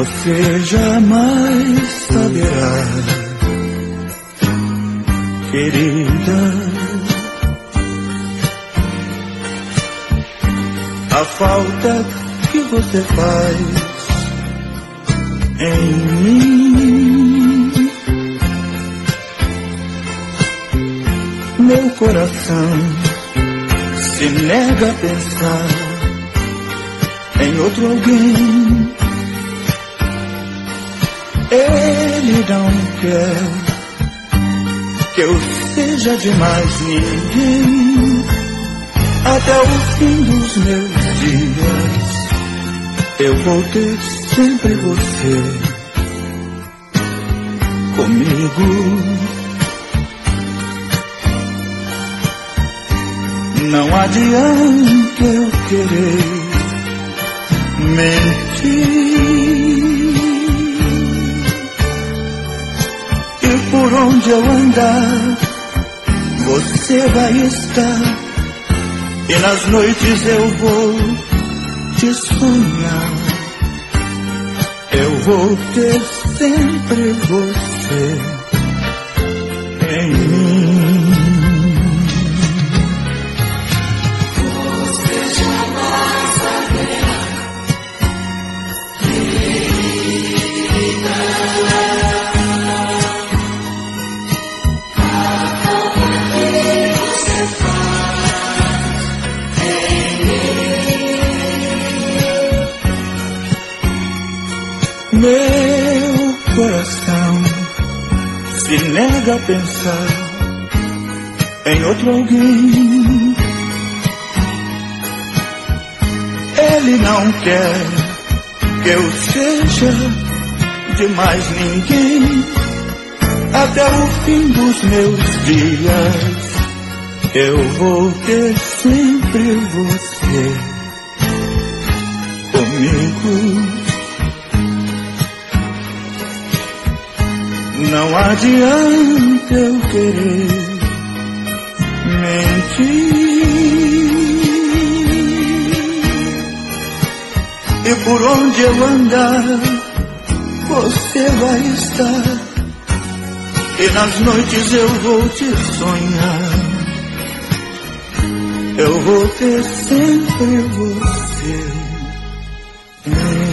você jamais saberá, querida, a falta que você faz em mim. Meu coração se nega a pensar em outro alguém. Ele não quer que eu seja de mais ninguém. Até o fim dos meus dias eu vou ter sempre você comigo. Não adianta eu querer mentir, e por onde eu andar você vai estar, e nas noites eu vou te sonhar. Eu vou ter sempre você em mim. Você jamais saberá, querida, a falta que você faz em mim. Meu coração se nega a pensar em outro alguém. Ele não quer que eu seja de mais ninguém. Até o fim dos meus dias eu vou ter sempre você comigo. Não adianta eu querer mentir, e por onde eu andar você vai estar, e nas noites eu vou te sonhar. Eu vou ter sempre você.